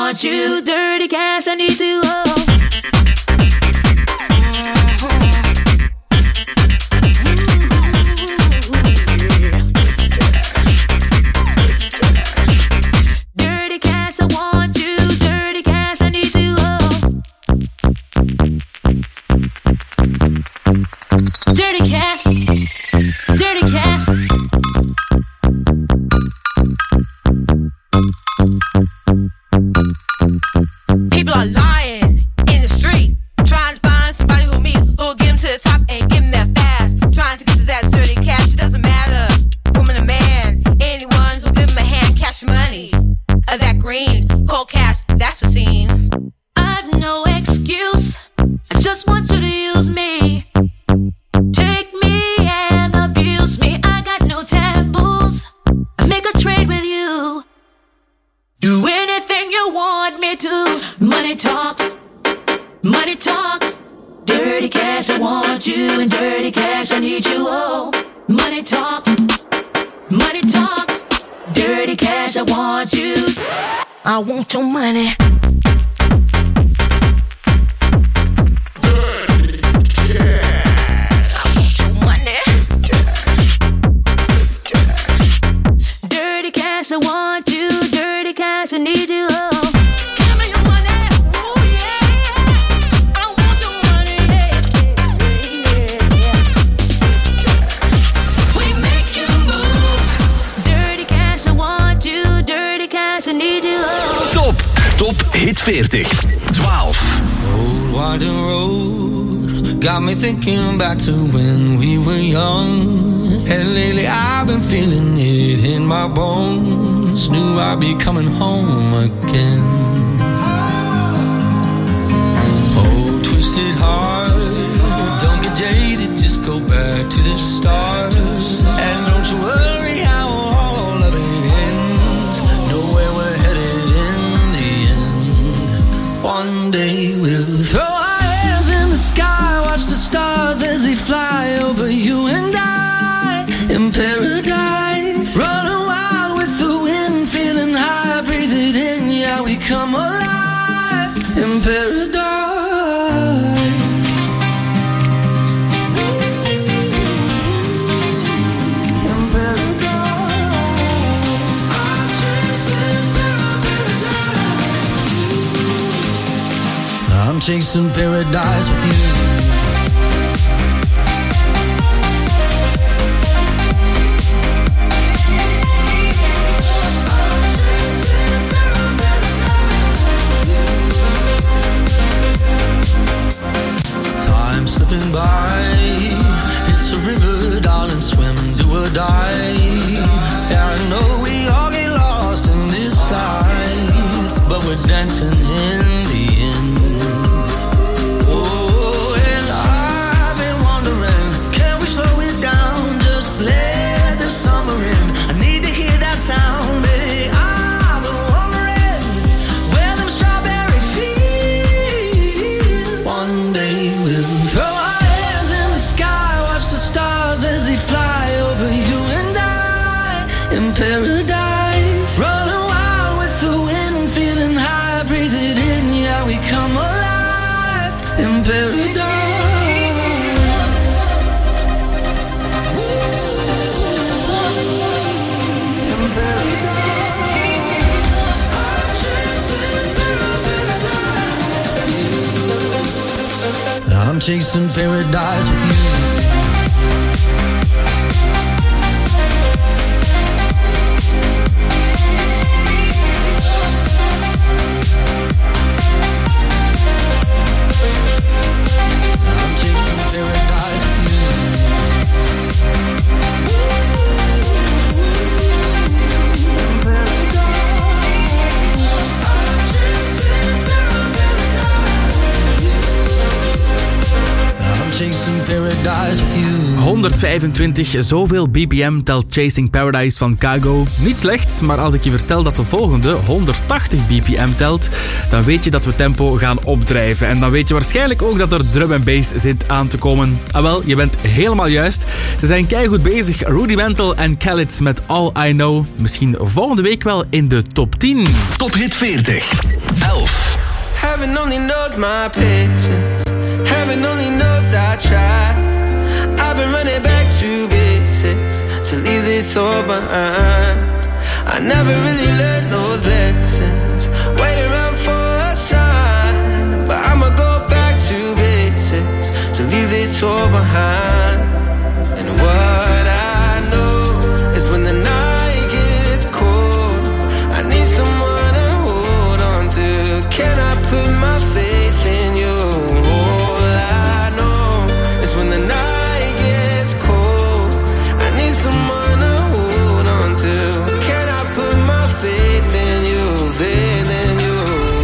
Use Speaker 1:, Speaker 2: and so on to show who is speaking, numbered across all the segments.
Speaker 1: want you. Dirty cash, I need you. Dirty cash, I want you. Dirty cash, I need you. Dirty cash, dirty cash.
Speaker 2: People are lying in the street, trying to find somebody who'll get them to the top and give them that fast. Trying to get to that dirty cash, it doesn't matter, woman or man. Anyone who'll give them a hand, cash money. That green, cold cash, that's the scene.
Speaker 1: I've no excuse, I just want you to use me. Take me and abuse me, I got no taboos. I make a trade with you. Do anything you want me to. Money talks, money talks. Dirty cash, I want you, and dirty cash, I need you. Oh, money talks, money talks. Dirty cash, I want you. I want your money. I want you, dirty cash, I need you. Oh, give me your money. Oh yeah, I want your money. Yeah. We make you move. Dirty cash, I want you, dirty cash, I need you. Oh.
Speaker 3: Top Hit 40, 12.
Speaker 4: Old winding road got me thinking back to when we were young. And lately I've been feeling it in my bones. Knew I'd be coming home again. Oh, twisted heart, don't get jaded, just go back to the start. And don't you worry how all of it ends. Know where we're headed in the end. One day we'll throw our hands in the sky, watch the stars as they fly over you and I. In paradise, running wild with the wind, feeling high, breathe it in, yeah, we come alive. In paradise. In paradise. I'm chasing paradise. I'm chasing paradise with you. Slipping by, it's a river, darling, swim, do or die. Yeah, I know we all get lost in this side, but we're dancing in the end. Oh, and I've been wondering, can we slow it down, just let the summer in. I need to hear that sound, baby. I've been wondering where them strawberry fields. One day we'll throw our hands in the sky, watch the stars as they fly over you and I. In paradise, running wild with the wind, feeling high, breathe it in, yeah, we come alive. In paradise. In paradise. I'm chasing paradise with you. I'm chasing paradise with you. I'm chasing paradise with you. you.
Speaker 5: 125, zoveel BPM telt Chasing Paradise van Kygo. Niet slecht, maar als ik je vertel dat de volgende 180 BPM telt, dan weet je dat we tempo gaan opdrijven. En dan weet je waarschijnlijk ook dat er drum en bass zit aan te komen. Ah wel, je bent helemaal juist. Ze zijn keigoed bezig. Rudimental en Khalid met All I Know. Misschien volgende week wel in de top 10.
Speaker 3: Top Hit 40. 11.
Speaker 6: Heaven only knows my patience. Heaven only knows I try. I've been running back to basics to leave this all behind. I never really learned those lessons. Wait around for a sign, but I'ma go back to basics to leave this all behind. And what I know is when the night gets cold, I need someone to hold on to. Can I put my faith in you? All I know is when the night gets cold, I need someone to hold on to. Can I put my faith in you? Faith in you.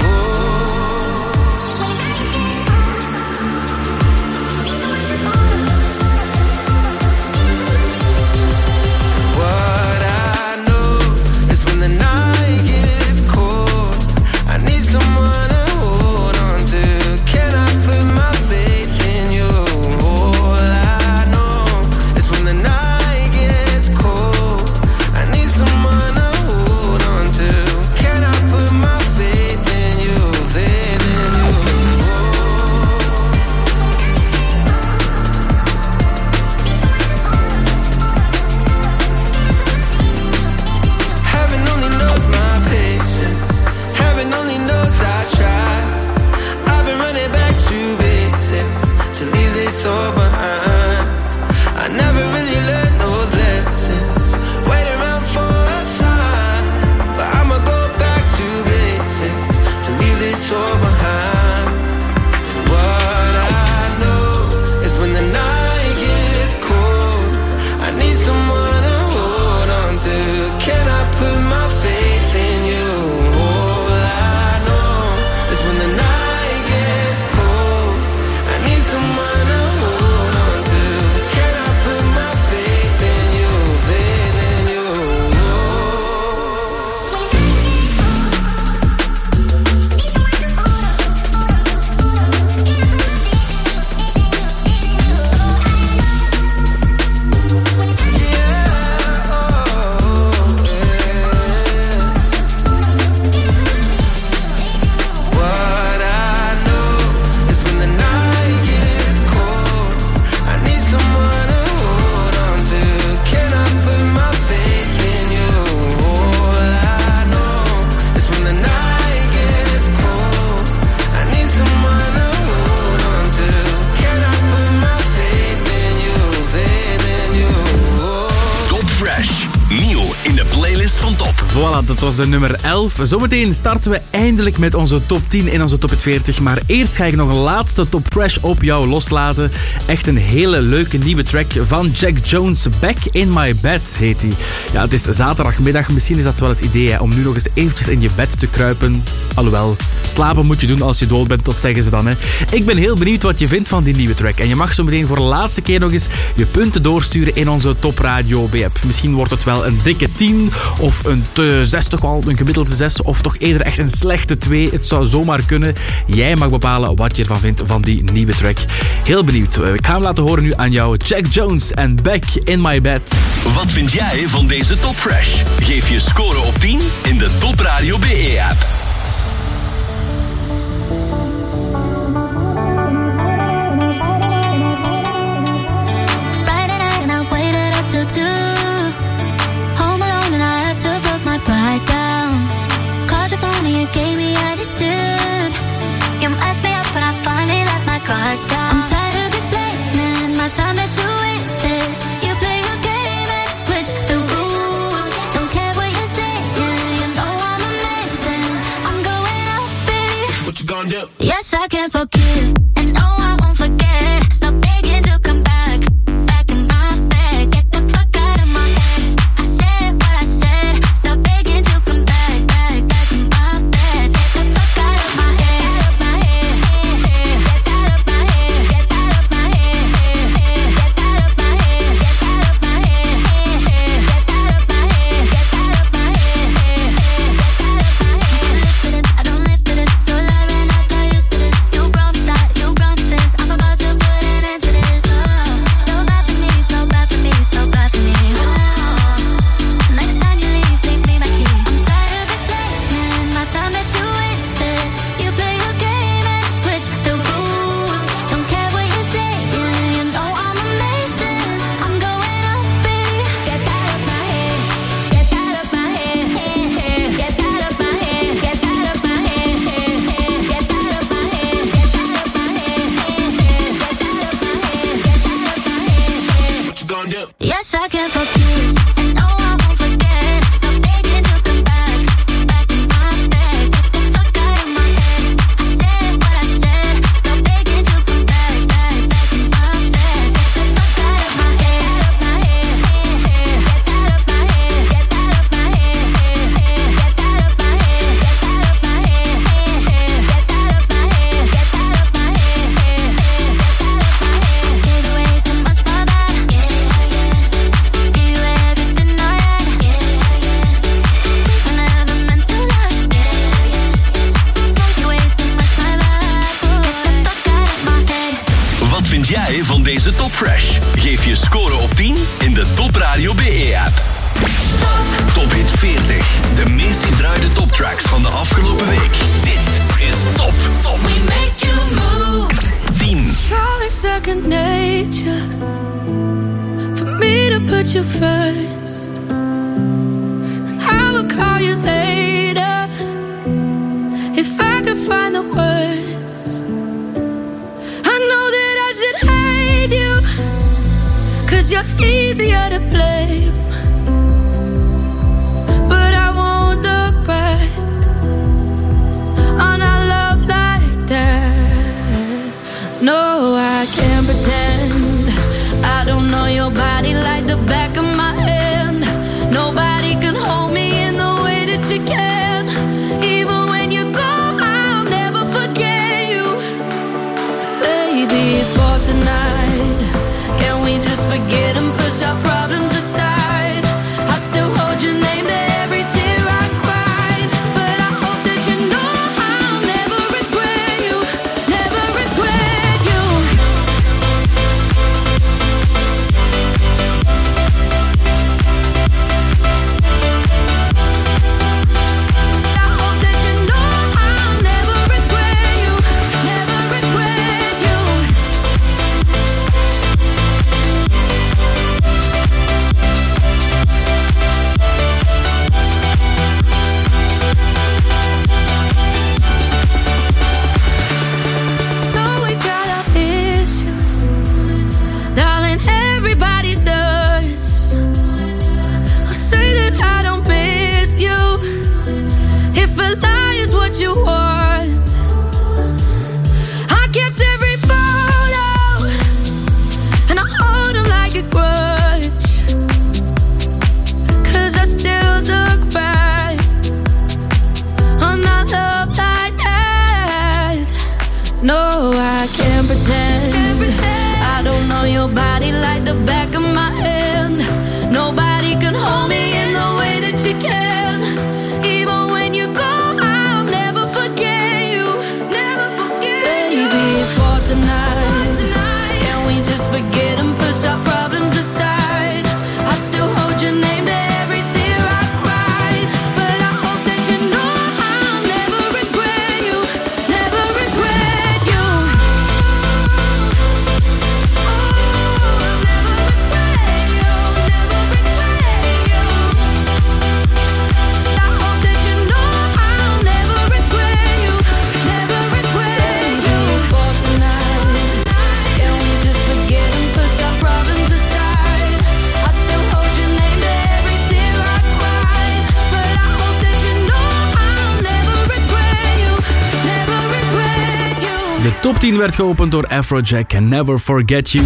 Speaker 6: What I know is when the night gets cold, I need someone to hold on to. Can I put my faith in you? All I know is when the night gets cold, I need someone to hold on to. Can I put my faith in you? Faith in you. Heaven only knows my patience. Heaven only knows I try. I've been running back to basics to leave this all behind. I never really learned those lessons. Wait around for a sign, but I'ma go back to basics to leave this all behind. And what I know is when the night gets cold, I need someone to hold on to. Can I put my faith in you? All I know is when the night gets cold, I need someone to hold on to. Can I put my faith in you? Faith in you. What I know is when the night gets cold, I need someone to hold on to. Can I put my faith in you? All I know is when the night gets cold, I need someone to hold on to. Can I put my faith in you? Faith in you.
Speaker 3: Top Fresh. Nieuw in de playlist van Top.
Speaker 5: Voilà, dat was de nummer 11. Zometeen starten we eindelijk met onze top 10 in onze top 40. Maar eerst ga ik nog een laatste top fresh op jou loslaten. Echt een hele leuke nieuwe track van Jack Jones. Back in My Bed heet hij. Ja, het is zaterdagmiddag. Misschien is dat wel het idee hè, om nu nog eens eventjes in je bed te kruipen. Alhoewel, slapen moet je doen als je dood bent, dat zeggen ze dan. Hè. Ik ben heel benieuwd wat je vindt van die nieuwe track. En je mag zo meteen voor de laatste keer nog eens je punten doorsturen in onze Top Radio B-app. Misschien wordt het wel een dikke 10 of een 6, toch wel een gemiddelde 6 of toch eerder echt een slechte 2. Het zou zomaar kunnen. Jij mag bepalen wat je ervan vindt van die nieuwe track. Heel benieuwd. Ik ga hem laten horen nu aan jou. Jack Jones en Back in My Bed.
Speaker 3: Wat vind jij van deze Top Fresh? Geef je score op 10 in de Top Radio BE-app.
Speaker 1: Friday night and I waited up till 2. Home alone and I had to put my pride down. Called your phone and you gave me attitude. You messed me up but I finally let my guard down. I'm tired of explaining my time that you wasted. You play your game and switch the rules. Don't care what you're saying, you know I'm amazing. I'm going out, baby.
Speaker 4: What you gonna do?
Speaker 1: Yes, I can forgive, and no, I won't forget. Stop begging to come back, back in my bed. Get the fuck out of my head. I said what I said. Stop begging to come back, back in my bed. Get the fuck out of my head, out of my head, get out of my head, get out of my head, get out of
Speaker 7: wound up.
Speaker 1: Yes, I can forgive, and no, I won't forget. Stop begging to come back, back in my bed. Get the fuck out of my head. I said what I said. Stop begging to come back, back in my bed. Get the fuck out of my head, out of my head, get out of my head, get out of my head, get out of my head, get out of my head, get out of my head, get out of my head, get out of my head. Give away too much for that. Give you everything I had. I never meant to lie. Give you way too much for that. Get the fuck out of my head.
Speaker 3: Wat vind jij van deze Top Fresh? Geef je score op 10 in de Top Radio BE-app. Top Hit 40. De meest gedraaide toptracks van de afgelopen week. Dit is Top.
Speaker 1: We make you move.
Speaker 3: 10.
Speaker 1: Try second nature for me to put you first. And I will call you later if I could find the words. I know that I should hate you, 'cause you're easier to blame. But I won't look back on our love like that. No, I can't pretend I don't know your body like the back of my hand. Nobody can hold me in the way that you can. Even when you go, I'll never forget you. Baby, for tonight, can we just forget and push our problems aside? I still hold your name to every tear I cried. But I hope that you know I'll never regret you, never regret you. I hope that you know I'll never regret you, never regret you. Though we got our issues, darling, everybody does. I'll say that I don't miss you if a lie is what you want. I kept every photo and I hold them like a grudge, 'cause I still look back on our love like that. No, I can't pretend I don't know your body like the back of my hand. Nobody can hold me in the way that you can. Even when you go, I'll never forget you, never forget. Baby, for tonight, can we just forget and push our problems aside? I still hold your name to every tear I cried. But I hope that you know I'll never regret you, never regret you. I hope that you know I'll never regret you, never regret you. For tonight, can we just forget and push our problems aside? I still hold your name to every tear I cried. But I hope that you know I'll never regret you, never regret you.
Speaker 5: De top 10 werd geopend door Afrojack en Never Forget You.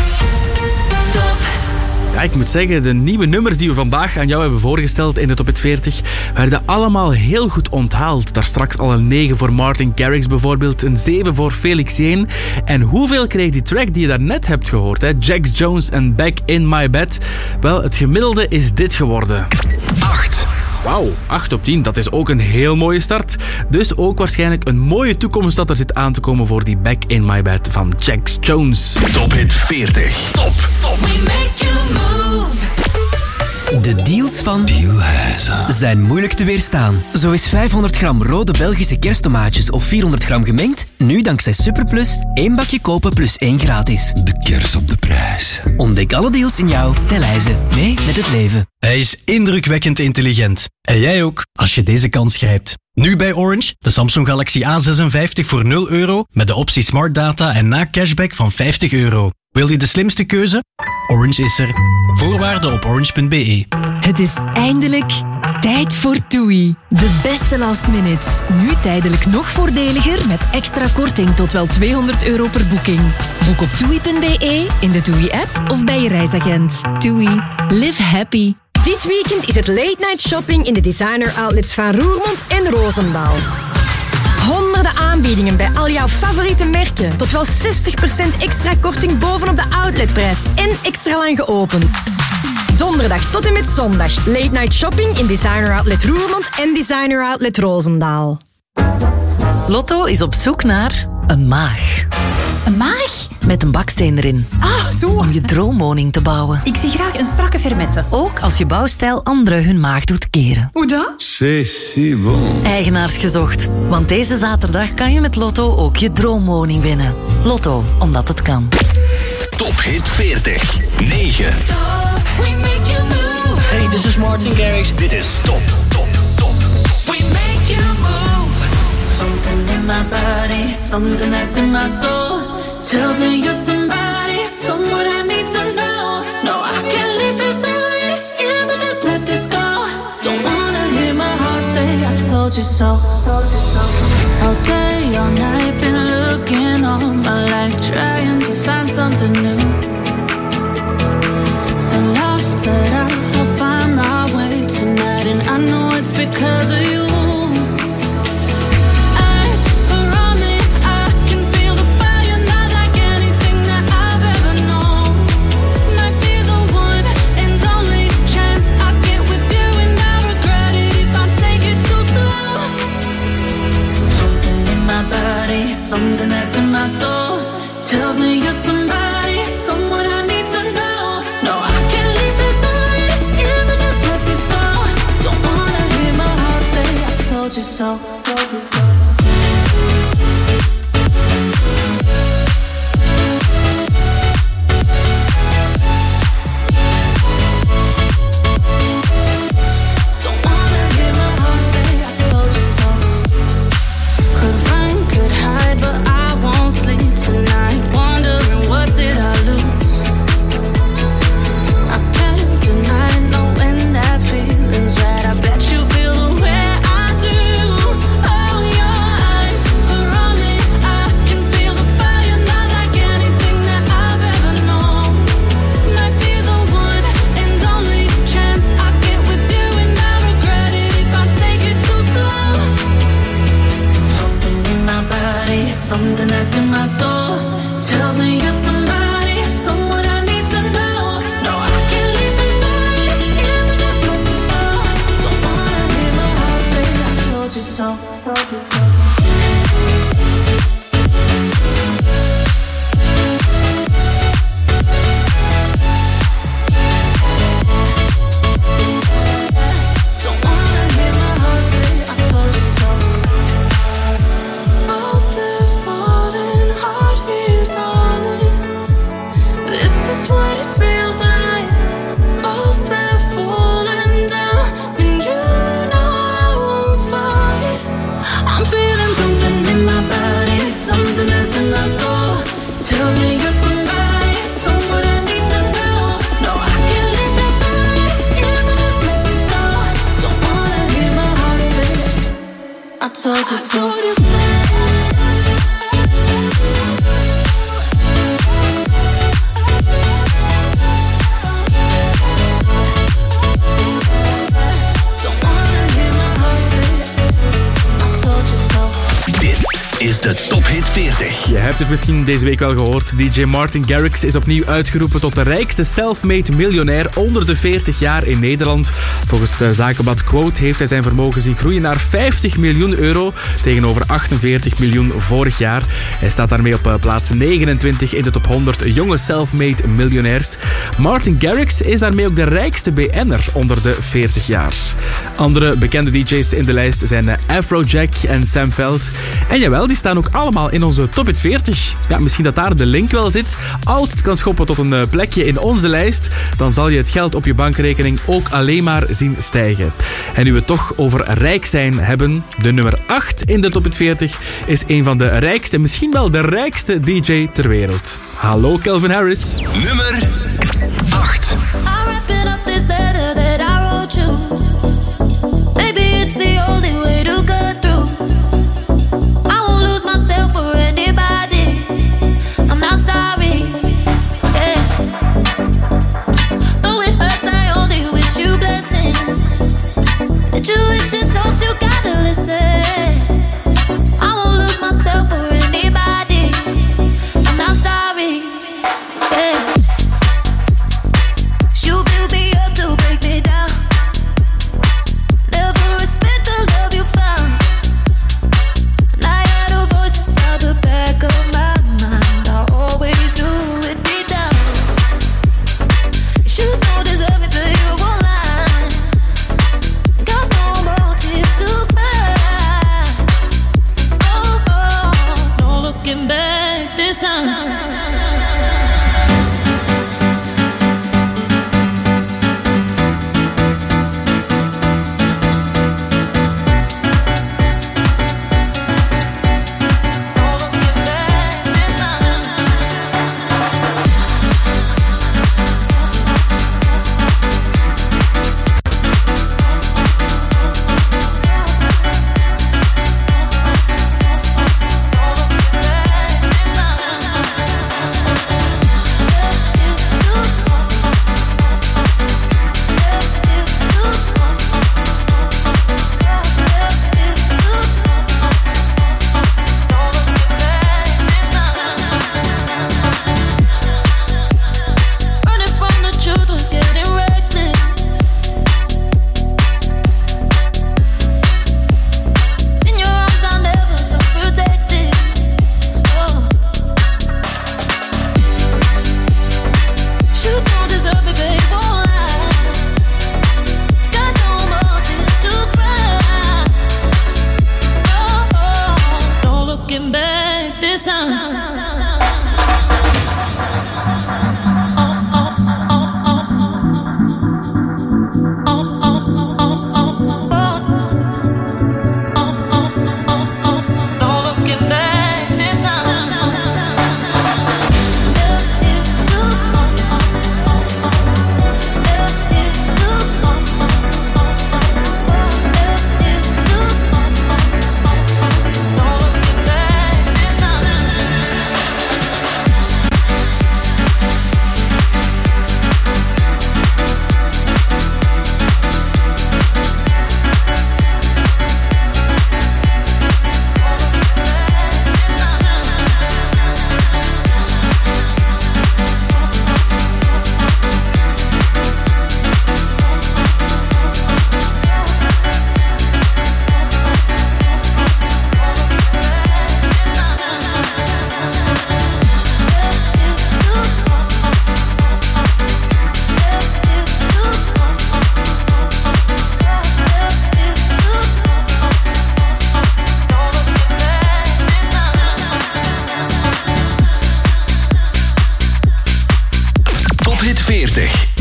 Speaker 5: Ja, ik moet zeggen, de nieuwe nummers die we vandaag aan jou hebben voorgesteld in de Top Hit 40 werden allemaal heel goed onthaald. Daar straks al een 9 voor Martin Garrix bijvoorbeeld, een 7 voor Felix Jaehn. En hoeveel kreeg die track die je daarnet hebt gehoord, hè? Jax Jones en Back in My Bed? Wel, het gemiddelde is dit geworden.
Speaker 3: 8.
Speaker 5: Wauw, 8 op 10, dat is ook een heel mooie start. Dus ook waarschijnlijk een mooie toekomst dat er zit aan te komen voor die Back in My Bed van Jax Jones.
Speaker 3: Top Hit 40. Top.
Speaker 1: We make you move.
Speaker 8: De deals van Dealhuizen zijn moeilijk te weerstaan. Zo is 500 gram rode Belgische kersttomaatjes of 400 gram gemengd nu dankzij Superplus 1 bakje kopen plus 1 gratis.
Speaker 4: De kers op de prijs.
Speaker 8: Ontdek alle deals in jouw Dealhuizen. Mee met het leven.
Speaker 9: Hij is indrukwekkend intelligent. En jij ook, als je deze kans grijpt. Nu bij Orange, de Samsung Galaxy A56 voor €0 met de optie Smart Data en na cashback van €50. Wil je de slimste keuze? Orange is er. Voorwaarden op orange.be.
Speaker 7: Het is eindelijk tijd voor TUI. De beste last minutes. Nu tijdelijk nog voordeliger met extra korting tot wel €200 per boeking. Boek op TUI.be, in de TUI-app of bij je reisagent. TUI. Live happy.
Speaker 10: Dit weekend is het late night shopping in de designer outlets van Roermond en Roosendaal. Honderden aanbiedingen bij al jouw favoriete merken. Tot wel 60% extra korting bovenop de outletprijs. En extra lang geopend. Donderdag tot en met zondag. Late night shopping in designer outlet Roermond en designer outlet Roosendaal.
Speaker 11: Lotto is op zoek naar een maag.
Speaker 12: Een maag?
Speaker 11: Met een baksteen erin.
Speaker 12: Ah, zo.
Speaker 11: Om je droomwoning te bouwen.
Speaker 12: Ik zie graag een strakke fermette.
Speaker 11: Ook als je bouwstijl anderen hun maag doet keren.
Speaker 12: Hoe dat?
Speaker 3: C'est si bon.
Speaker 11: Eigenaars gezocht. Want deze zaterdag kan je met Lotto ook je droomwoning winnen. Lotto, omdat het kan.
Speaker 3: Top Hit 40. 9.
Speaker 1: We make you move.
Speaker 13: Hey, this is Martin Garrix.
Speaker 3: Dit is Top.
Speaker 1: We make you move. Something in my body, something that's in my soul, tells me you're somebody, someone I need to know. No, I can't leave this already, if I just let this go. Don't wanna hear my heart say I told you so. Okay, all night been looking all my life, trying to find something new. So lost, but I'll find my way tonight, and I know it's because of you. Something that's in my soul tells me you're somebody, someone I need to know. No, I can't leave this already, if I just let this go. Don't wanna hear my heart say I told you so. Something that's in my soul tells me you're somebody, someone I need to know. No, I can't leave this already, if I just let this go. Don't wanna hear my heart say I told you so.
Speaker 3: Is de Top Hit 40.
Speaker 5: Je hebt het misschien deze week wel gehoord. DJ Martin Garrix is opnieuw uitgeroepen tot de rijkste self-made miljonair onder de 40 jaar in Nederland. Volgens het zakenblad Quote heeft hij zijn vermogen zien groeien naar €50 miljoen tegenover 48 miljoen vorig jaar. Hij staat daarmee op plaats 29 in de top 100 jonge self-made miljonairs. Martin Garrix is daarmee ook de rijkste BN'er onder de 40 jaar. Andere bekende DJ's in de lijst zijn Afrojack en Sam Veld. En jawel, die staan ook allemaal in onze Top Hit 40. Ja, misschien dat daar de link wel zit. Als het kan schoppen tot een plekje in onze lijst, dan zal je het geld op je bankrekening ook alleen maar zien stijgen. En nu we het toch over rijk zijn hebben, de nummer 8 in de Top Hit 40 is een van de rijkste, misschien wel de rijkste DJ ter wereld. Hallo Calvin Harris.
Speaker 3: Nummer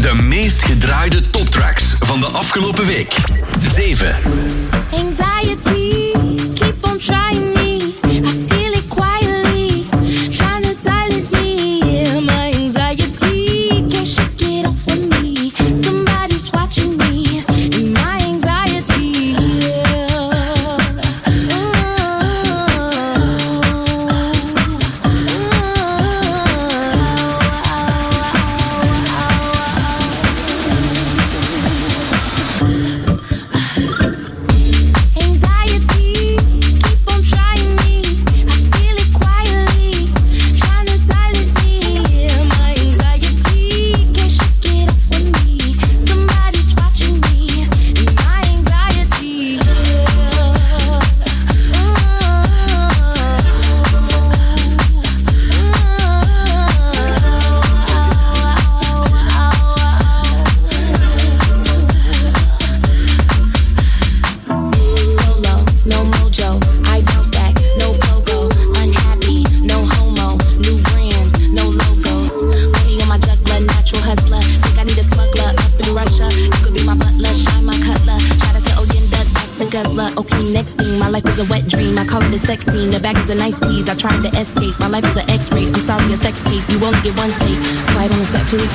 Speaker 3: De meest gedraaide toptracks van de afgelopen week. 7.
Speaker 1: Anxiety, keep on trying me. I feel it quietly, trying to silence me. Yeah, my anxiety can't shake it off of me. Somebody's watching me in my anxiety. Anxiety, keep on trying me. I feel it quietly, trying to silence me. Yeah, my anxiety can't shake it off of me. Somebody's watching me in my anxiety. Solo, no mojo, I bounce back, no coco, unhappy, no homo, new brands, no logos. Money on my juggler, natural hustler. Think I need a smuggler up in Russia. You could be my butler, shine my cutler. Shout out to Oyenda, that's the guzzler. Okay, next thing, my life was a wet dream. I call it a sex scene. The bag is a nice tease. I tried to escape. My life is an X-ray. I'm sorry, a sex tape. You only get one take. Quiet on the set, please.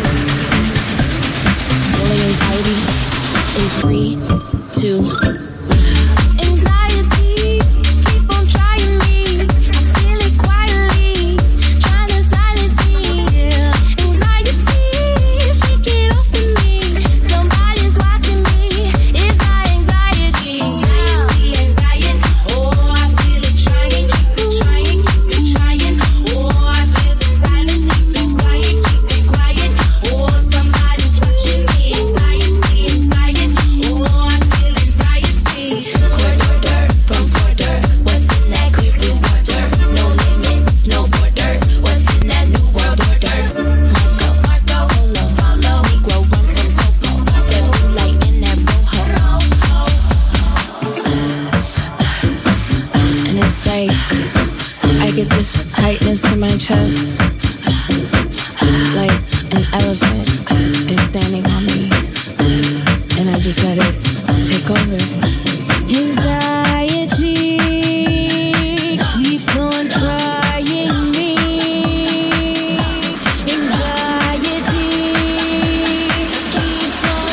Speaker 1: Really anxiety. In 3, 2. Anxiety, keep on trying me. I feel it quietly, trying to silence me. Yeah. Anxiety, shake it off of me. Somebody's watching me. It's my anxiety. Anxiety, oh, I feel it trying, keep it trying, keep it trying. Oh, I feel the silence, keep it quiet, Oh, somebody's watching me. Anxiety, oh, I feel anxiety. Corridor from border, what's in that clear blue water? No limits, no borders. What's in that new world order? Marco, Polo, Negro run from Popo. That blue light in that rojo. And it's like I get this tightness in my chest, like an elephant is standing on me, and I just let it take over. Anxiety keeps on trying me. Anxiety keeps on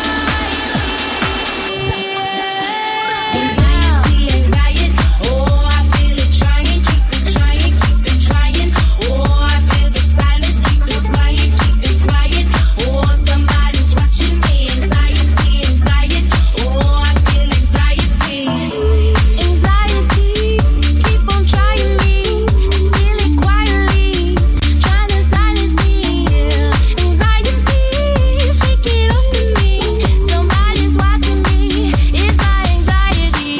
Speaker 1: Anxiety, oh, I feel it trying, keep it trying. Oh, I feel the silence, keep it quiet. Oh, somebody's watching me. Anxiety, oh, I feel anxiety. Anxiety, keep on trying me. I feel it quietly, trying to silence me. Yeah. Anxiety, shake it off of me. Somebody's watching me. It's my anxiety.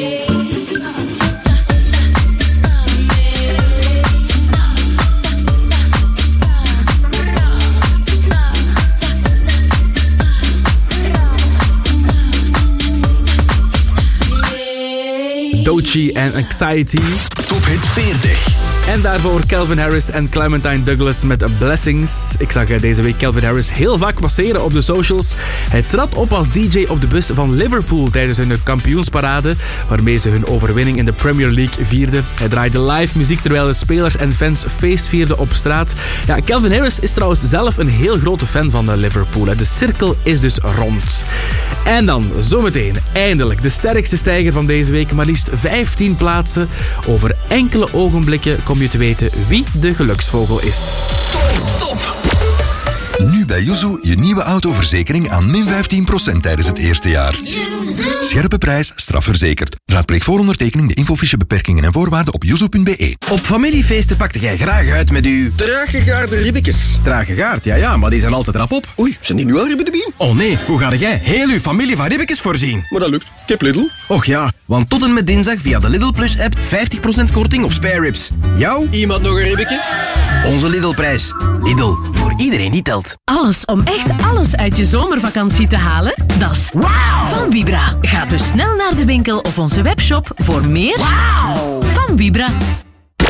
Speaker 5: Doechii en Anxiety.
Speaker 3: Top Hit 40.
Speaker 5: En daarvoor Calvin Harris en Clementine Douglas met Blessings. Ik zag deze week Calvin Harris heel vaak passeren op de socials. Hij trad op als DJ op de bus van Liverpool tijdens hun kampioensparade, waarmee ze hun overwinning in de Premier League vierden. Hij draaide live muziek terwijl de spelers en fans feestvierden op straat. Ja, Calvin Harris is trouwens zelf een heel grote fan van Liverpool. De cirkel is dus rond. En dan, zometeen, eindelijk de sterkste stijger van deze week. Maar liefst 15 plaatsen. Over enkele ogenblikken kom je te weten wie de geluksvogel is.
Speaker 13: Top! Nu bij Yuzu je nieuwe autoverzekering aan min 15% tijdens het eerste jaar. Scherpe prijs, strafverzekerd. Raadpleeg voor ondertekening de infofiche beperkingen en voorwaarden op yuzu.be.
Speaker 14: Op familiefeesten pakte jij graag uit met uw... traaggegaarde ribbetjes. Traaggegaard, ja, maar die zijn altijd rap op. Oei, zijn die nu al ribben de bien? Oh nee, hoe ga jij heel uw familie van ribbetjes voorzien? Maar dat lukt, ik heb Lidl. Och ja, want tot en met dinsdag via de Lidl Plus app 50% korting op spare ribs. Jou? Iemand nog een ribbetje? Onze Lidl-prijs. Lidl, voor iedereen die telt.
Speaker 7: Alles om echt alles uit je zomervakantie te halen? Dat is van Vibra. Ga dus snel naar de winkel of onze webshop voor meer van Vibra.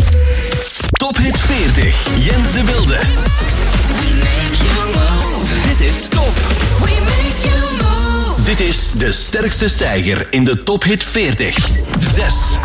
Speaker 3: Top Hit 40. Jens de Wilde. De sterkste stijger in de Top Hit 40. 6.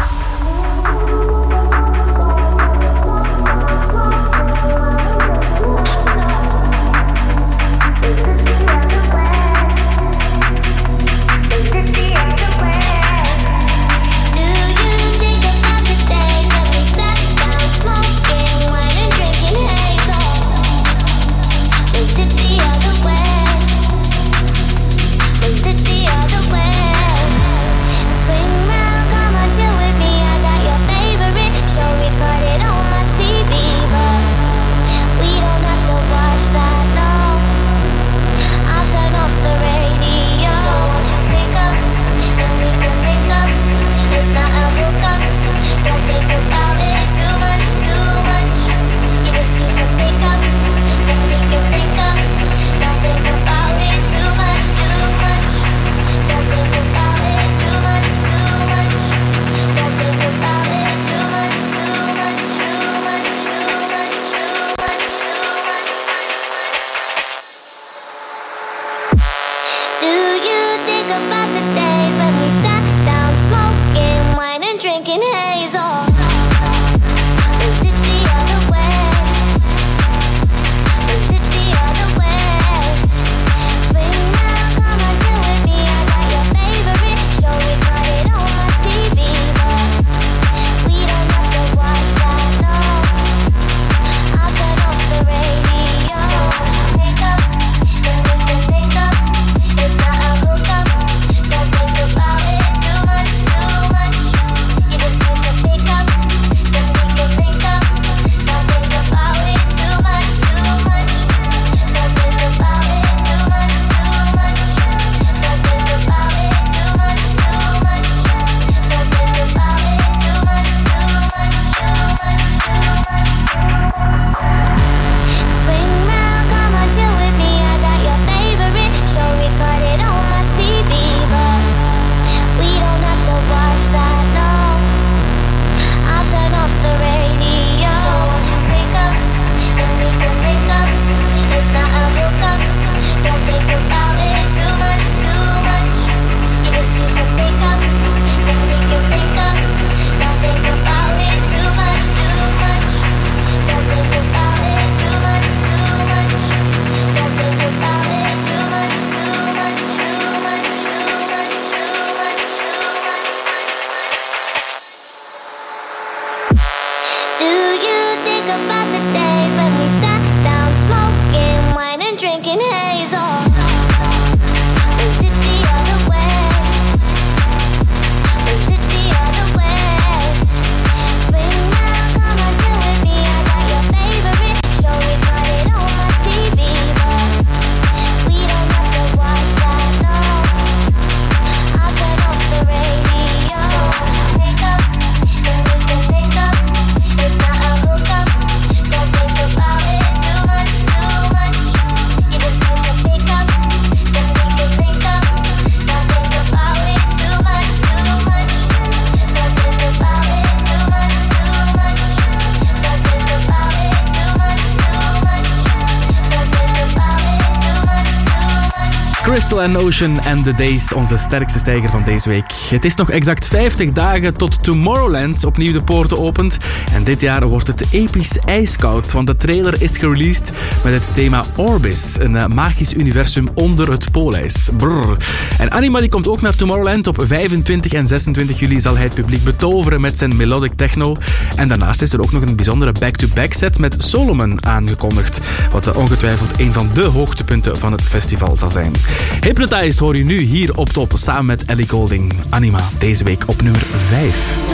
Speaker 5: Crystal and Ocean and The Days, onze sterkste stijger van deze week. Het is nog exact 50 dagen tot Tomorrowland opnieuw de poorten opent. En dit jaar wordt het episch ijskoud, want de trailer is gereleased met het thema Orbis, een magisch universum onder het poolijs. Brrr. En Anima die komt ook naar Tomorrowland. Op 25 en 26 juli zal hij het publiek betoveren met zijn melodic techno. En daarnaast is er ook nog een bijzondere back-to-back set met Solomon aangekondigd, wat ongetwijfeld een van de hoogtepunten van het festival zal zijn. Hypnotize hoor je nu hier op top samen met Ellie Goulding. Anima, deze week op nummer 5.
Speaker 1: No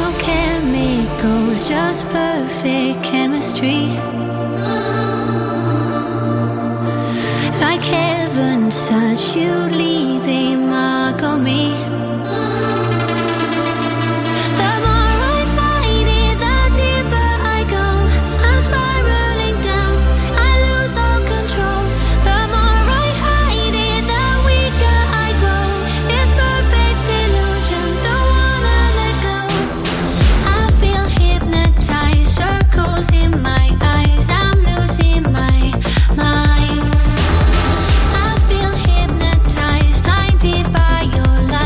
Speaker 1: chemicals, just perfect chemistry. Like heaven's touch, you leave a mark on me. Your life.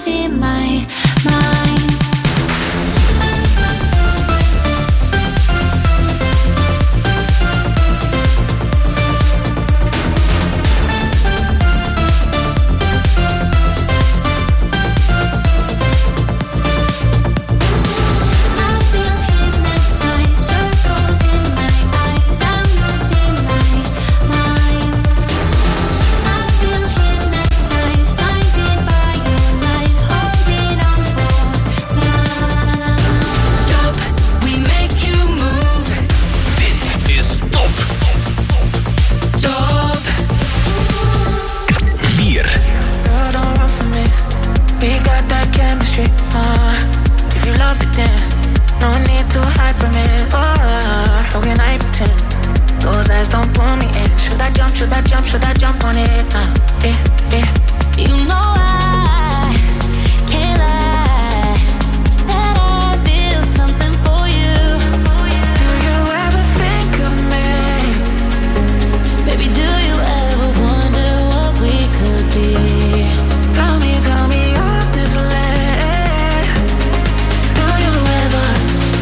Speaker 1: losing my mind.
Speaker 15: Should I jump on it?
Speaker 1: You know I can't lie that I feel something for you.
Speaker 15: Do you ever think of me?
Speaker 1: Baby, do you ever wonder what we could be?
Speaker 15: Tell me honestly. Do you ever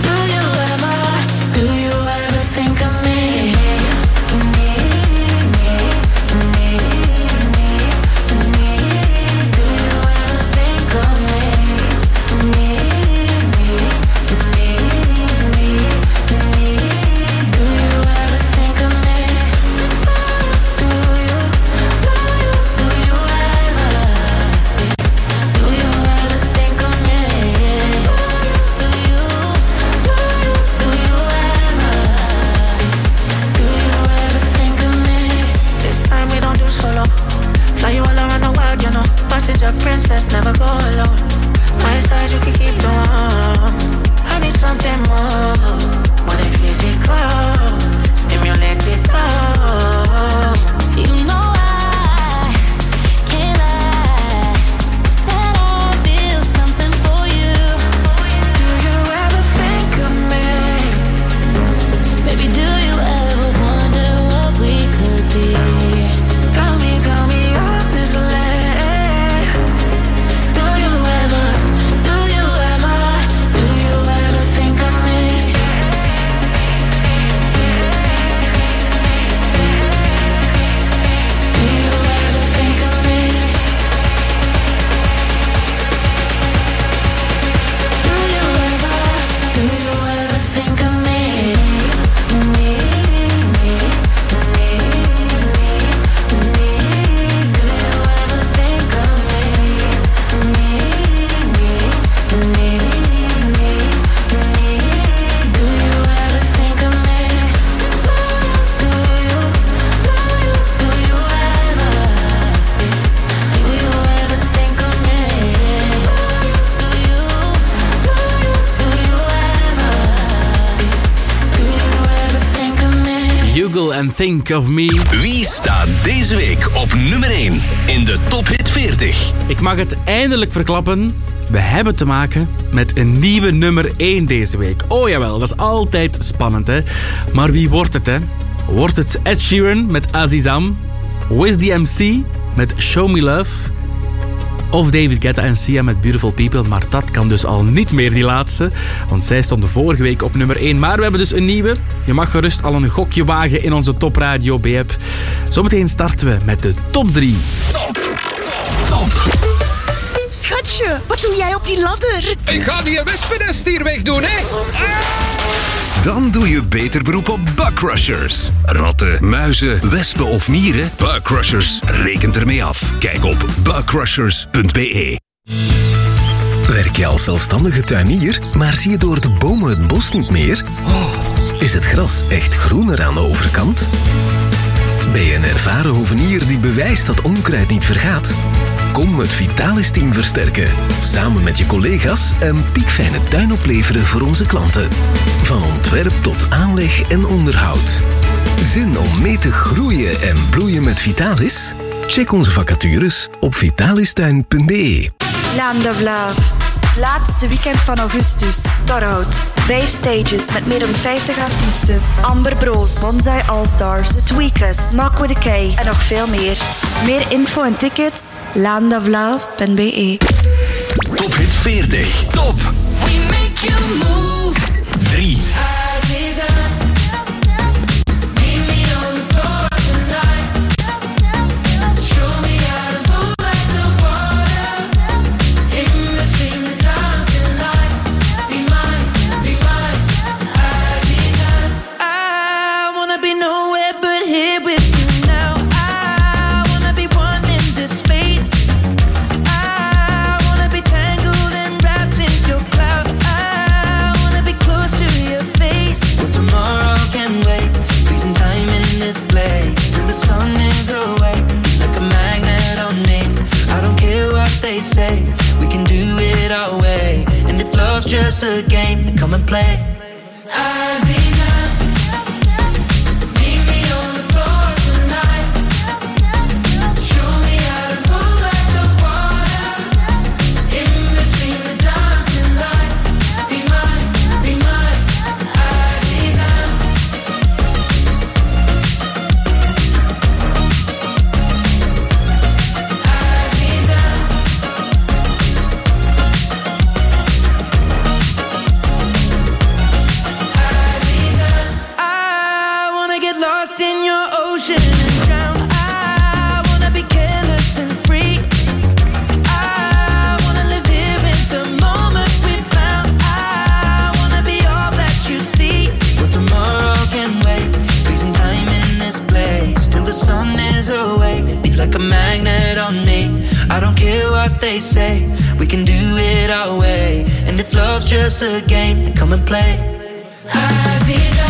Speaker 15: think of me? A princess, never go alone. My side you can keep the warm. I need something more than physical. Stimulate it all.
Speaker 1: You know I can't lie that I feel something for you.
Speaker 15: Do you ever think of me?
Speaker 1: Baby, do you ever wonder what we could be?
Speaker 15: Tell me honestly.
Speaker 5: And Think of Me.
Speaker 3: Wie staat deze week op nummer 1 in de Top Hit 40?
Speaker 5: Ik mag het eindelijk verklappen. We hebben te maken met een nieuwe nummer 1 deze week. Oh jawel, dat is altijd spannend, hè. Maar wie wordt het, hè? Wordt het Ed Sheeran met Azizam? Wiz MC met Show Me Love? Of David Guetta en Sia met Beautiful People. Maar dat kan dus al niet meer, die laatste. Want zij stonden vorige week op nummer 1. Maar we hebben dus een nieuwe. Je mag gerust al een gokje wagen in onze Top Radio B-app. Zometeen starten we met de top 3.
Speaker 16: Top. Schatje, wat doe jij op die ladder?
Speaker 17: Ik ga die wespennest hier weg doen, hè.
Speaker 3: Dan doe je beter beroep op bugcrushers. Ratten, muizen, wespen of mieren? Bugcrushers rekent ermee af. Kijk op bugcrushers.be.
Speaker 18: Werk je als zelfstandige tuinier, maar zie je door de bomen het bos niet meer? Is het gras echt groener aan de overkant? Ben je een ervaren hovenier die bewijst dat onkruid niet vergaat? Kom het Vitalis-team versterken. Samen met je collega's een piekfijne tuin opleveren voor onze klanten. Van ontwerp tot aanleg en onderhoud. Zin om mee te groeien en bloeien met Vitalis? Check onze vacatures op vitalistuin.be.
Speaker 16: Land of Love. Laatste weekend van augustus. Torhout. 5 stages met meer dan 50 artiesten. Amber Broos, Bonsai All-Stars, The Tweakers, Knock with a K en nog veel meer. Meer info en tickets, landoflove.be.
Speaker 3: Top Hit 40. Top.
Speaker 1: We make you move.
Speaker 3: 3.
Speaker 6: Say we can do it our way, and if love's just a game, then come and play. Aziza, meet me on the floor tonight. Show me how to move like the water in between the dancing lights. Be mine, Aziza. In your ocean and drown. I wanna be careless and free. I wanna live here in the moment we found. I wanna be all that you see. But tomorrow can wait. Freezing time in this place till the sun is awake. Be like a magnet on me. I don't care what they say. We can do it our way. And if love's just a game, then come and play. Aziza.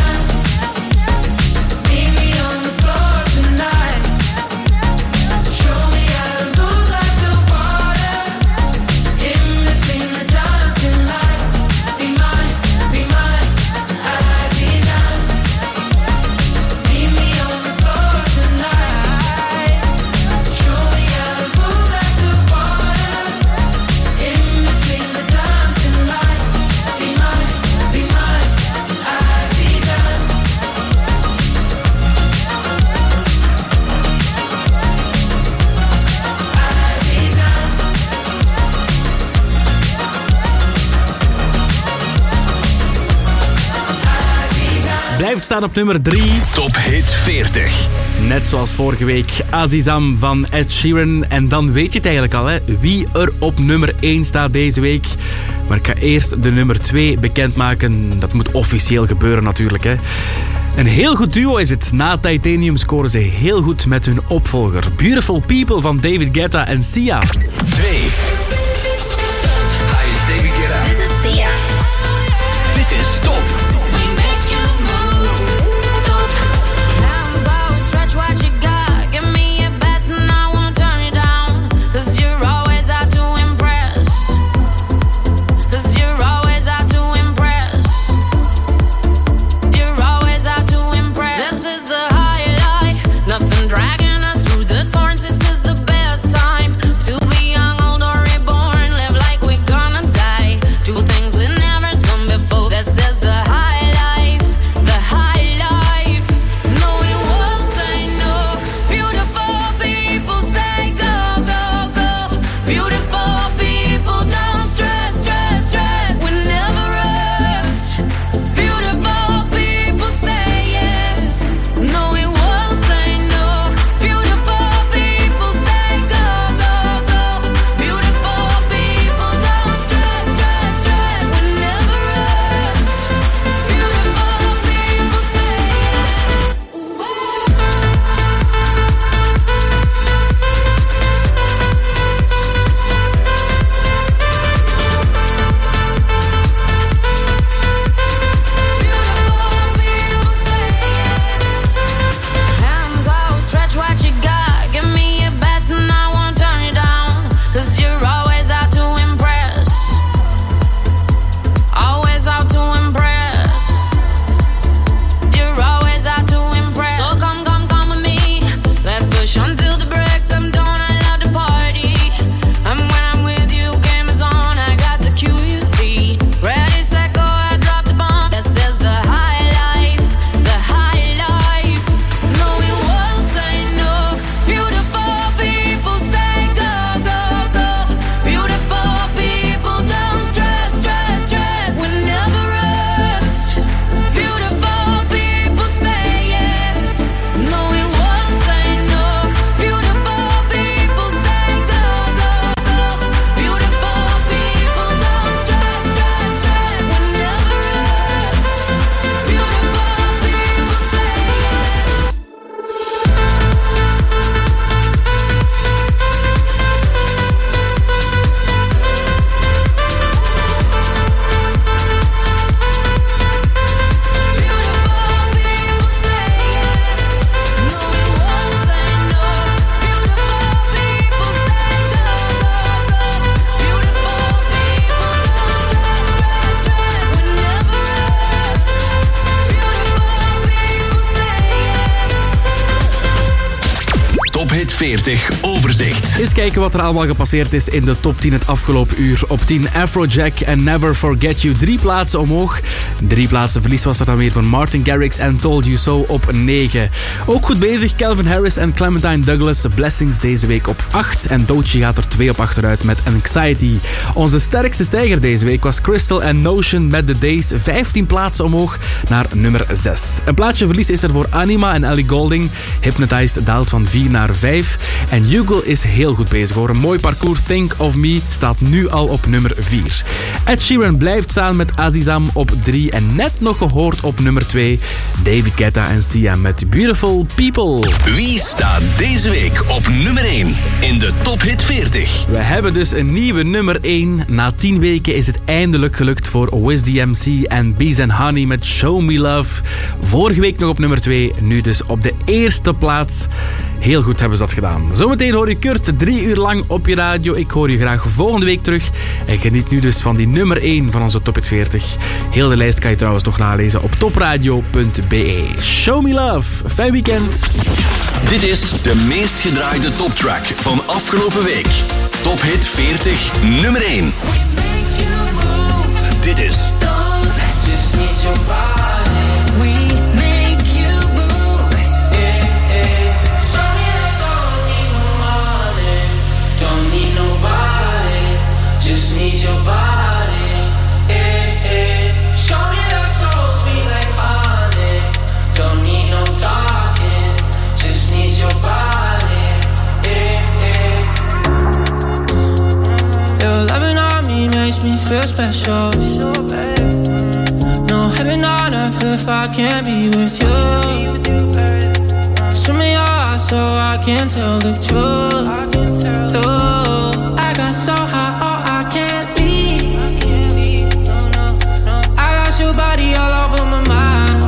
Speaker 5: Blijft staan op nummer 3.
Speaker 3: Top Hit 40.
Speaker 5: Net zoals vorige week, Azizam van Ed Sheeran. En dan weet je het eigenlijk al, hè, wie er op nummer 1 staat deze week. Maar ik ga eerst de nummer 2 bekendmaken. Dat moet officieel gebeuren natuurlijk, hè. Een heel goed duo is het. Na Titanium scoren ze heel goed met hun opvolger. Beautiful People van David Guetta en Sia.
Speaker 3: 2. Hi, it's David Guetta.
Speaker 1: This is Sia.
Speaker 3: Dit is Top.
Speaker 1: What you got, give me your best and I won't turn it down. 'Cause you're always out to impress. 'Cause you're always out to impress. You're always out to impress. This is the highlight, nothing dragging us through the thorns. This is the best time to be young, old or in
Speaker 3: 40 overzicht.
Speaker 5: Eens kijken wat er allemaal gepasseerd is in de top 10 het afgelopen uur. Op 10 Afrojack en Never Forget You. 3 plaatsen omhoog. 3 plaatsen verlies was er dan weer van Martin Garrix en Told You So op 9. Ook goed bezig Calvin Harris en Clementine Douglas. Blessings deze week op 8. En Doechii gaat er 2 op achteruit met Anxiety. Onze sterkste stijger deze week was Crystal and Notion met The Days. 15 plaatsen omhoog naar nummer 6. Een plaatsje verlies is er voor Anima en Ellie Goulding. Hypnotized daalt van 4 naar 5. En Hugo is heel goed bezig hoor. Een mooi parcours. Think of Me staat nu al op nummer 4. Ed Sheeran blijft staan met Azizam op 3. En net nog gehoord op nummer 2. David Guetta en Sia met Beautiful People.
Speaker 3: Wie staat deze week op nummer 1 in de Top Hit 40?
Speaker 5: We hebben dus een nieuwe nummer 1. Na 10 weken is het eindelijk gelukt voor Wiz DMC en Bees and Honey met Show Me Love. Vorige week nog op nummer 2, nu dus op de eerste plaats. Heel goed hebben ze dat gedaan. Zometeen hoor je Kurt 3 uur lang op je radio. Ik hoor je graag volgende week terug. En geniet nu dus van die nummer 1 van onze Top Hit 40. Heel de lijst kan je trouwens nog nalezen op topradio.be. Show Me Love. Fijn weekend.
Speaker 3: Dit is de meest gedraaide toptrack van afgelopen week. Top Hit 40, nummer 1. Dit is...
Speaker 6: Me feel special. No heaven on earth if I can't be with you. Swim me your eyes so I can tell the truth. Oh, I got so high, oh I can't leave. I got your body all over my mind.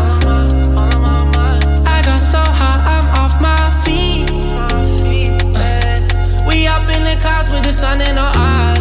Speaker 6: I got so high, I'm off my feet. We up in the clouds with the sun in our eyes.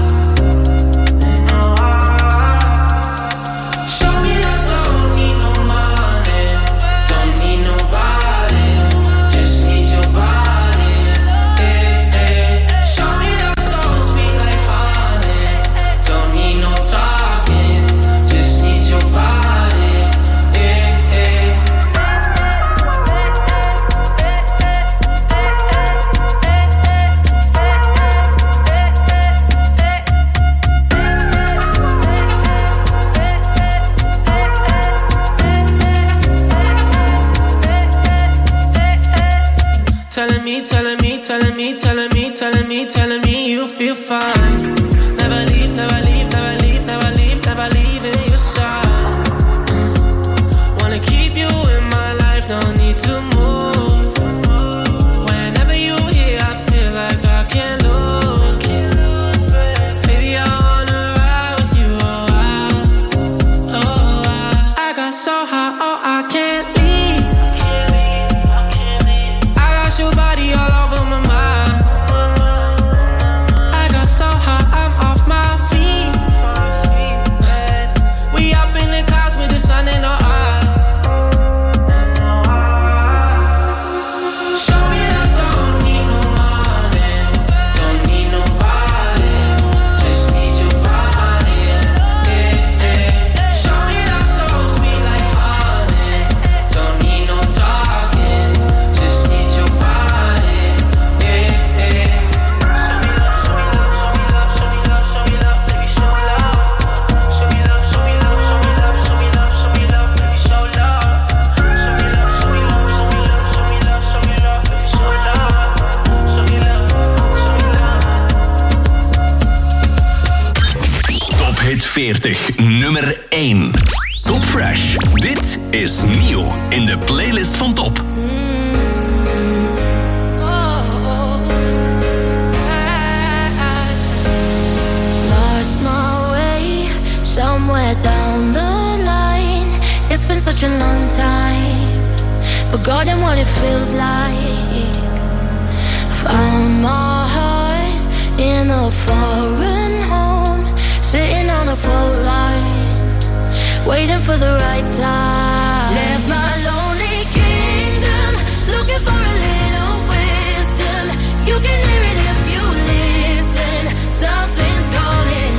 Speaker 6: Telling me you feel fine. Never leave, never leave, never leave, never leave, never leave in your side. Wanna keep you in my life, don't need to move. Whenever you here, I feel like I can't lose. Baby, I wanna ride with you, I got so high, oh I can't leave. I got your body all over my mind. So high, I'm off my feet. We up in the clouds with the sun in our eyes. Show me that don't need no money, don't need nobody, just need your body. Show me that so sweet like honey, don't need no talking, just need your body.
Speaker 3: Hit 40, nummer 1. Top Fresh. Dit is nieuw in de playlist van Top.
Speaker 1: Lost my way somewhere down the line. It's been such a long time. Forgotten what it feels like. Found my heart in a foreign home. Sitting on a fault line, waiting for the right time. Left my lonely kingdom, looking for a little wisdom. You can hear it if you listen. Something's calling.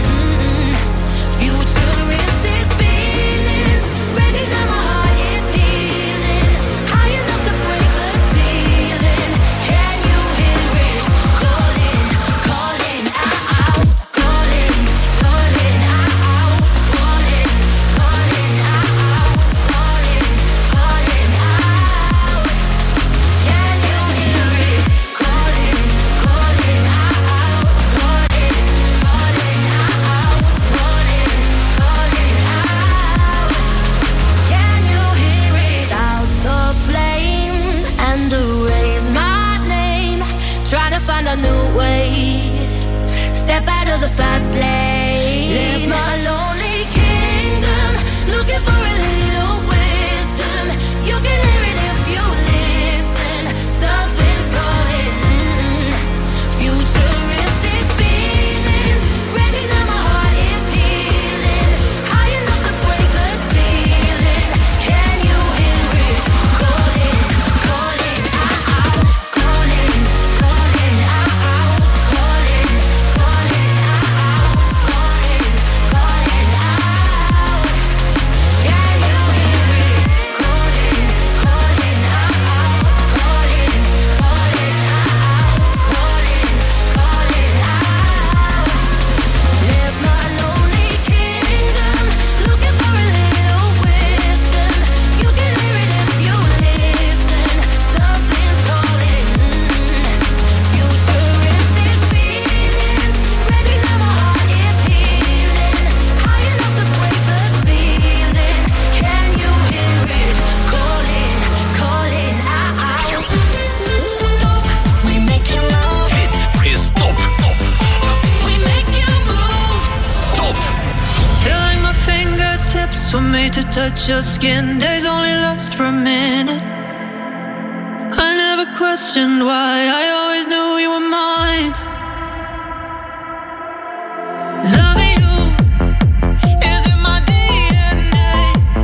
Speaker 1: Futuristic feelings. Ready now, my heart is healing. High enough to break the ceiling. Can you hear it calling, calling out, calling, calling out, calling, calling out, calling, calling out. Can you hear it calling, calling out, calling, calling out, calling, calling out. Can you hear it? Douse the flame and erase my name. Trying to find a new way. Step out of the fast lane. Live my lonely kingdom. Looking for a little wisdom. You can hear it if you listen. Something's calling. Futuristic feelings. Ready now, my heart is healing. High enough to break the ceiling. Can you hear it calling, calling out, calling, calling out, calling, calling out, calling, calling out. Can you hear it calling, calling out, calling, calling out, calling, calling out. Live my lonely kingdom, looking for a little wisdom. You can hear it if you listen. Something's calling. Futuristic feelings. Ready now, my heart is healing. High enough to break the ceiling. Can you hear it calling, calling out? We make you move.
Speaker 3: Dit is Top.
Speaker 1: We make you move.
Speaker 3: Top.
Speaker 19: Feel like my fingertips were made to touch your skin. Days only last for a minute. I never questioned why. I always knew you were mine. Loving you is in my DNA.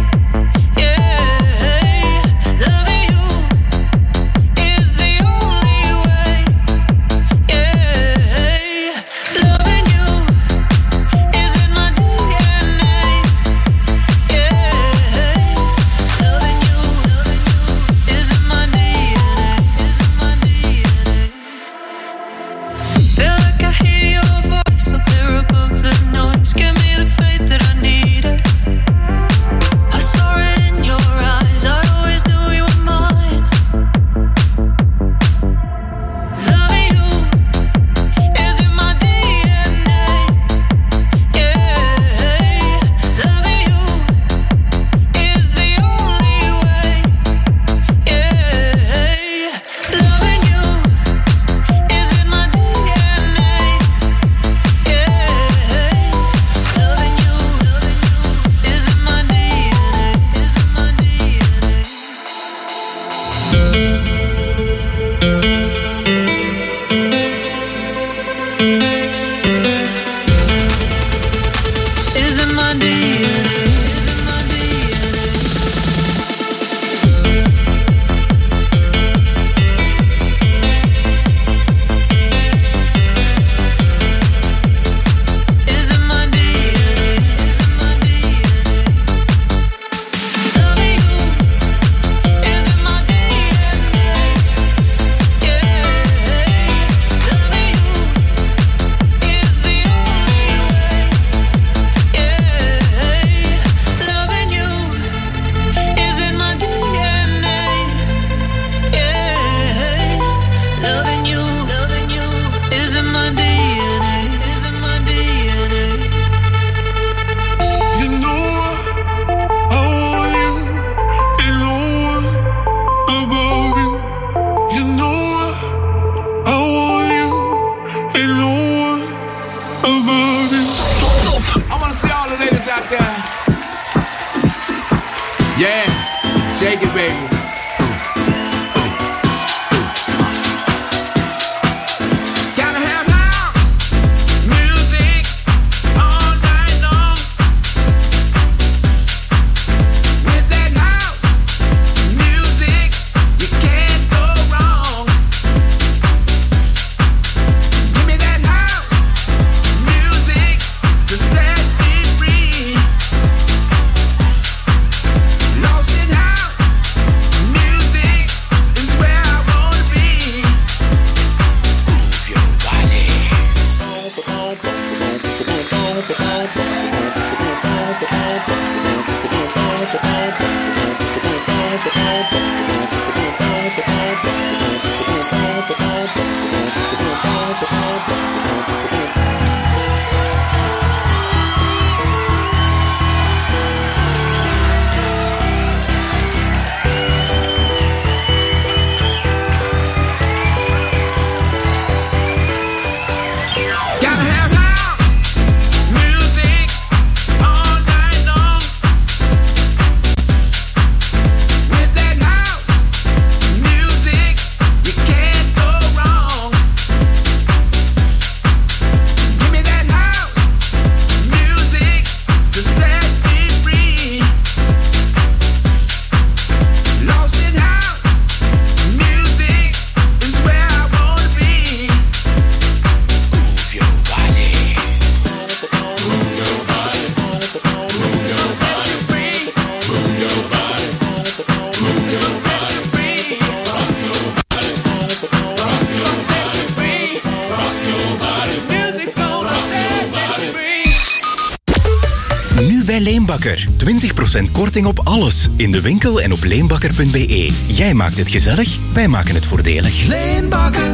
Speaker 19: Yeah, loving you is the only way. Yeah, loving you is in my DNA. Yeah, loving you is in my DNA. Feel like I hear your voice so clear above the noise. Give me the faith that I needed. I saw it in your eyes. I always knew you were mine. Loving you is in my DNA. Yeah, loving you is the only way. Yeah, loving you is in my DNA. Yeah, loving you is in my DNA. Is in my DNA. Is in my DNA. Is in my Is in my DNA. Loving you is in my DNA. Yeah, loving you is the only way. Yeah, loving you is in my DNA. Yeah, loving you is in my DNA. Is in my DNA.
Speaker 4: You know I want you, and no one above you. You know I want you, and no one above you.
Speaker 17: I want to see all the ladies out there. Yeah, shake it, baby. Gotta have loud music all night long. With that house music, you can't go wrong.
Speaker 20: Nu bij Leenbakker. 20% korting op alles. In de winkel en op leenbakker.be. Jij maakt het gezellig, wij maken het voordelig.
Speaker 17: Leenbakker.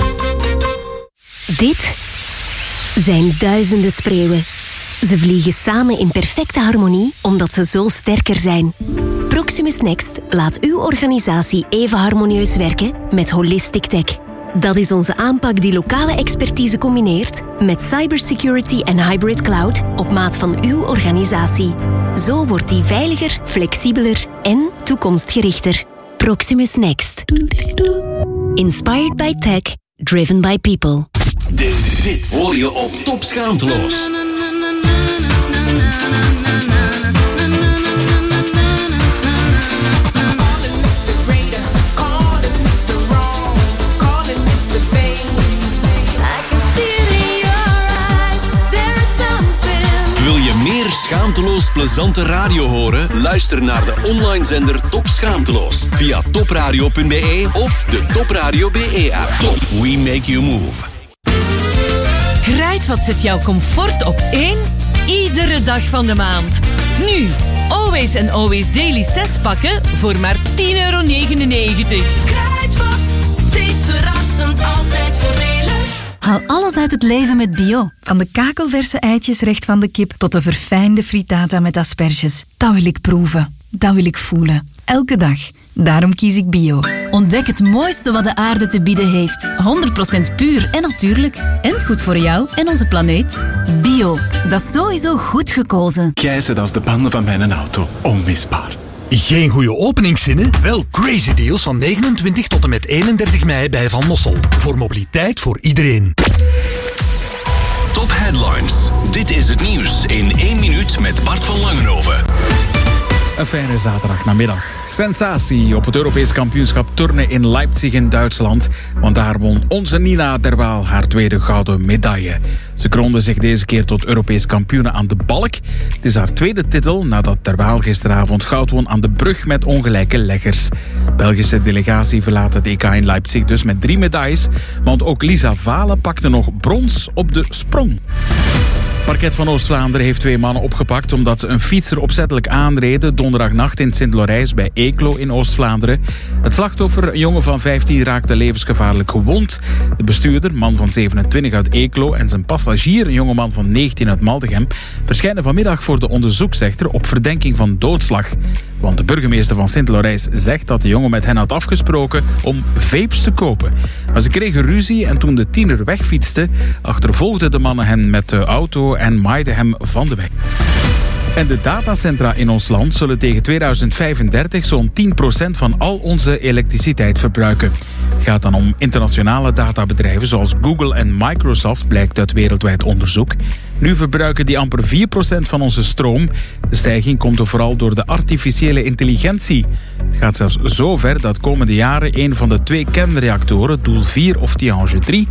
Speaker 21: Dit zijn duizenden spreeuwen. Ze vliegen samen in perfecte harmonie omdat ze zo sterker zijn. Proximus Next laat uw organisatie even harmonieus werken met Holistic Tech. Dat is onze aanpak die lokale expertise combineert met cybersecurity en hybrid cloud op maat van uw organisatie. Zo wordt die veiliger, flexibeler en toekomstgerichter. Proximus Next. Inspired by tech, driven by people.
Speaker 3: Dit hoor je op Top Schaamteloos. Wil je meer schaamteloos plezante radio horen? Luister naar de online zender Top Schaamteloos via topradio.be of de Top Radio BE-app. Top, we make you move.
Speaker 22: Kruidvat zet jouw comfort op 1 iedere dag van de maand. Nu, Always en Always Daily 6 pakken voor maar €10,99.
Speaker 1: Kruidvat, steeds verrassend, altijd voordelig.
Speaker 12: Haal alles uit het leven met Bio. Van de kakelverse eitjes recht van de kip tot de verfijnde frittata met asperges. Dat wil ik proeven. Dat wil ik voelen. Elke dag. Daarom kies ik Bio.
Speaker 22: Ontdek het mooiste wat de aarde te bieden heeft. 100% puur en natuurlijk. En goed voor jou en onze planeet. Bio, dat is sowieso goed gekozen.
Speaker 23: Jij zit als de banden van mijn auto. Onmisbaar.
Speaker 24: Geen goede openingszinnen? Wel crazy deals van 29 tot en met 31 mei bij Van Mossel. Voor mobiliteit voor iedereen.
Speaker 3: Top Headlines. Dit is het nieuws in 1 minuut met Bart van Langenhoven.
Speaker 5: Een fijne zaterdagnamiddag. Sensatie op het Europees kampioenschap turnen in Leipzig in Duitsland. Want daar won onze Nina Derwaal haar tweede gouden medaille. Ze kroonde zich deze keer tot Europees kampioene aan de balk. Het is haar tweede titel nadat Derwaal gisteravond goud won aan de brug met ongelijke leggers. Belgische delegatie verlaat het EK in Leipzig dus met 3 medailles. Want ook Lisa Valen pakte nog brons op de sprong. Parket van Oost-Vlaanderen heeft 2 mannen opgepakt omdat ze een fietser opzettelijk aanreden donderdagnacht in Sint-Lorijs bij Eeklo in Oost-Vlaanderen. Het slachtoffer, een jongen van 15, raakte levensgevaarlijk gewond. De bestuurder, man van 27 uit Eeklo, en zijn passagier, een jongeman van 19 uit Maldegem, verschijnen vanmiddag voor de onderzoeksrechter op verdenking van doodslag. Want de burgemeester van Sint-Lorijs zegt dat de jongen met hen had afgesproken om vapes te kopen. Maar ze kregen ruzie en toen de tiener wegfietste, achtervolgden de mannen hen met de auto en maaiden hem van de weg. En de datacentra in ons land zullen tegen 2035 zo'n 10% van al onze elektriciteit verbruiken. Het gaat dan om internationale databedrijven zoals Google en Microsoft, blijkt uit wereldwijd onderzoek. Nu verbruiken die amper 4% van onze stroom. De stijging komt er vooral door de artificiële intelligentie. Het gaat zelfs zo ver dat komende jaren een van de 2 kernreactoren, Doel 4 of Tihange 3,